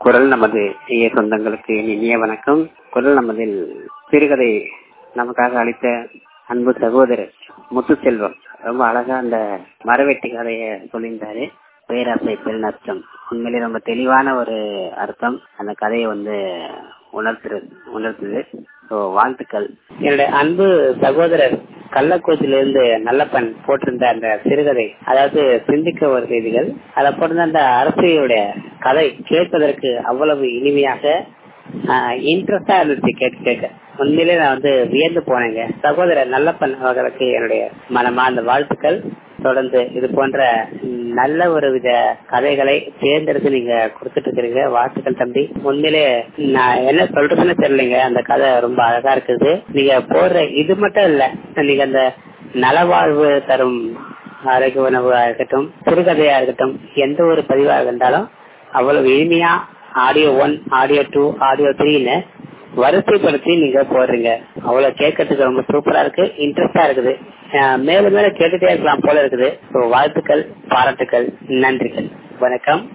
குரல் நமது இய சொந்தங்களுக்கு இனிய வணக்கம். குரல் நமதில் சிறுகதை நமக்காக அளித்த அன்பு சகோதரர் முத்துச்செல்வம் ரொம்ப அழகா அந்த மரவெட்டி கதையை சொல்லியிருந்தாரு. பேராசை பெருநஷ்டம். உண்மையிலே ரொம்ப தெளிவான ஒரு அர்த்தம் அந்த கதையை உணர்த்துது. வாழ்த்துக்கள். என்னுடைய அன்பு சகோதரர் கள்ளக்குறிச்சியிலிருந்து நல்லப்பன் போட்டிருந்த அந்த சிறுகதை, அதாவது சிந்திக்க ஒரு செய்திகள், அதை போட்டிருந்த அந்த அரசியலுடைய கதை கேட்பதற்கு அவ்வளவு இனிமையாக இன்ட்ரெஸ்டா இருந்துச்சு. கேட்க உண்மையிலே நான் வியந்து போனேங்க. சகோதரர் நல்லப்பன் அவர்களுக்கு என்னுடைய மனமார்ந்த வாழ்த்துக்கள். தொடர்ந்து இது போன்ற நல்ல ஒரு வித கதைகளை தேர்ந்தெடுத்து நீங்க கொடுத்துட்டு இருக்கிறீங்க. வாழ்த்துக்கள் தம்பி. உண்மையிலே நான் என்ன சொல்றதுன்னு தெரியலைங்க. அந்த கதை ரொம்ப அழகா இருக்குது. நீங்க போடுற இது மட்டும் இல்ல, நீங்க அந்த நலவாழ்வு தரும் ஆரோக்கிய உணவா இருக்கட்டும், சிறுகதையா இருக்கட்டும், எந்த ஒரு பதிவாக இருந்தாலும் அவ்வளவு எளிமையா ஆடியோ 1, ஆடியோ 2, ஆடியோ 3ன்னு வரிசைப்படுத்தி நீங்க போடுறீங்க. அவ்வளவு கேட்கறதுக்கு ரொம்ப சூப்பரா இருக்கு, இன்ட்ரெஸ்டா இருக்குது. மேலும் மேலும் கேட்டுட்டே இருக்கலாம் போல இருக்குது. வாழ்த்துக்கள், பாராட்டுக்கள், நன்றிகள், வணக்கம்.